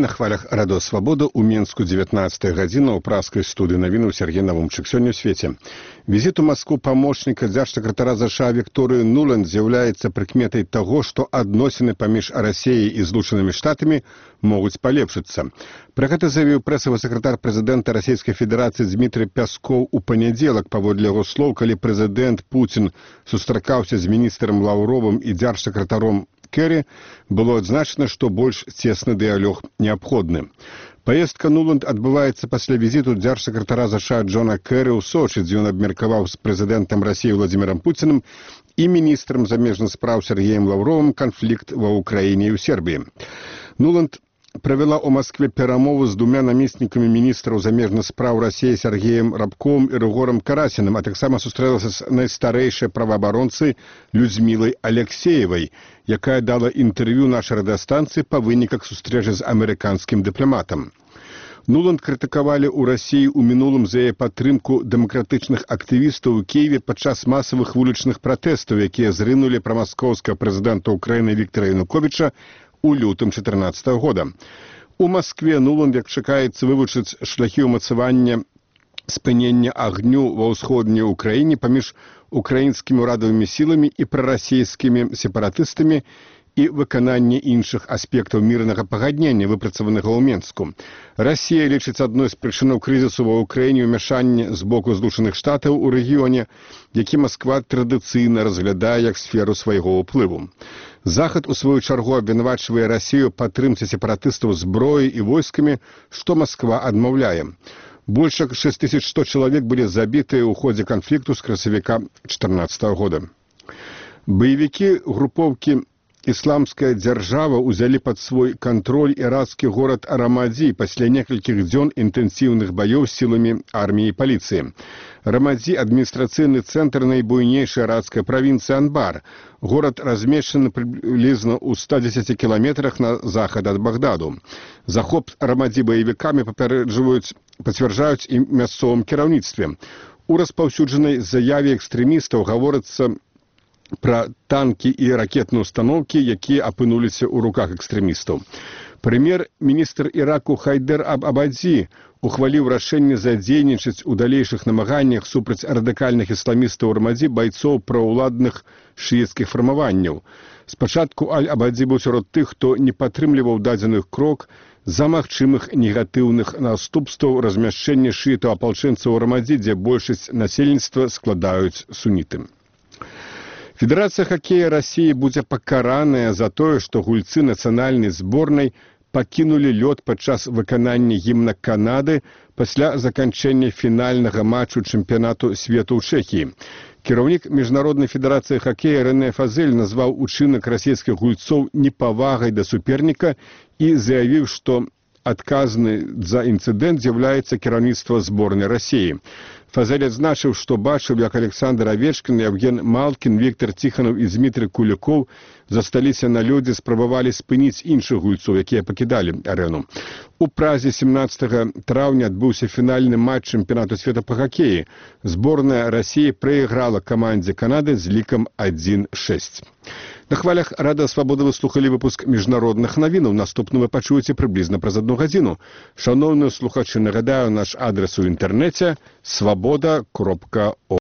хвалях радо свабода ў Мінску 19 гадзіна ў праскай студыі навінаў Сергей Навумчык. Сёння ў свеце. Візіт у Маскву памочніка дзяржсакратара ЗША Вікторыі Нуланд з'яўляецца прыкметай таго, што адносіны паміж Расіяй і Злучанымі Штатамі могуць палепшыцца. Пра гэта заявіў прэсавы сакратар прэзідэнта Расійскай Федэрацыі Дмітрый Пяскоў у панядзелак. Паводле яго слоў, калі прэзідэнт Пуцін сустракаўся з міністрам Лаўровым і дзяржсакратаром Керри, было адзначана, што больш цесны дыялог неабходны. Паездка Нуланд адбываецца пасля візіту дзяржсакратара ЗША Джона Керри ў Сочы, дзе ён абмеркаваў з прэзідэнтам Расіі Владзімірам Пуцінам і міністрам замежных спраў Сергеем Лаўровым канфлікт ва Ўкраіне і ў Сербіі. Нуланд правяла ў Маскве перамову з двумя намеснікамі міністраў замежных спраў Расіі Сергеем Рабковым і Рыгорам Карасінам, а таксама сустрэлася з найстарэйшай праваабаронцай Людзьмілай Алексеевай, якая дала інтэрв'ю нашай радыёстанцыі па выніках сустрэчы з амерыканскім дыпламатам. Нуланд крытыкавалі ў Расіі ў мінулым за яе падтрымку дэмакратычных актывістаў у Кіеве падчас масавых вулічных пратэстаў, якія зрынулі прамаскоўскага прэзідэнта Ўкраіны Віктара Януковіча у лютым 2014 года. У Маскве Нуланд, як чакаецца, вывучыць шляхі ўмацавання спынення агню ва ўсходняй Украіне паміж украінскімі ўрадавымі сіламі і прарасійскімі сепаратыстамі і выкананне іншых аспектаў мірнага пагаднення, выпрацаванага ў Мінску. Расія лічыць адной з прычынаў крызісу ва Ўкраіне ўмяшанне з боку Злучаных Штатаў у рэгіёне, які Масква традыцыйна разглядае як сферу свайго ўплыву. Захад, у сваю чаргу, абвінавачвае Расію падтрымцы сепаратыстаў зброі і войскамі, што Масква адмаўляе. Больш як 6100 чалавек былі забітыя ў ходзе канфлікту з красавіка 2014 года. Баевікі групоўкі «Ісламская дзяржава» узялі пад свой кантроль ірацкі горад Рамадзі пасля некалькіх дзён інтэнсіўных баёў з сіламі арміі і паліцыі. Рамадзі – адміністрацыйны цэнтр найбуйнейшай ірацкай правінцыі Анбар. Горад размешчаны прыблізна ў 110 кіламетрах на захад ад Багдаду. Захоп Рамадзі баевікамі пацвярджаюць і мясцовым кіраўніцтве. У распаўсюджанай заяве экстрэмістаў гаворыцца пра танкі і ракетныя установкі, якія апынуліся ў руках экстрэмістаў. Прэм'ер-міністр Іраку Хайдэр Абадзі ухваліў рашэнне задзейнічаць у далейшых намаганнях супраць радыкальных ісламістаў Рамадзі байцоў праўладных шыіцкіх фармаванняў. Спачатку Аль-Абадзі быў сярод тых, хто не падтрымліваў дадзеных крок за магчымых негатыўных наступстваў размяшчэння шыітаў-апалчэнцаў у Рамадзі, дзе большасць насельніцтва складаюць суніты. Федэрацыя хакея Расіі будзе пакараная за тое, што гульцы нацыянальнай зборнай пакінулі лёд падчас выканання гімна Канады пасля заканчэння фінальнага матчу чэмпіянату свету ў Чэхіі. Кіраўнік Міжнароднай федэрацыі хакея Рэне Фазель назваў учынак расійскіх гульцоў непавагай да суперніка і заявіў, што адказны за інцыдэнт з'яўляецца кіраўніцтва зборнай Расіі. Фазель адзначыў, што бачыў, як Александр Авечкін, Евген Малкін, Віктор Ціханаў і Дмітрый Кулікоў засталіся на лёдзе, спрабавалі спыніць іншых гульцоў, якія пакідалі арэну. У Празе 17 траўня адбыўся фінальны матч чэмпіянату свету па хакеі. Зборная Расіі прайграла камандзе Канады з лікам 1-6. На хвалях Рада Свабоды вы слухалі выпуск міжнародных навінаў. Наступны вы пачуеце прыблізна праз 1 гадзіну. Шановныя слухачы, нагадаю наш адрес у інтэрнэце свабода.о.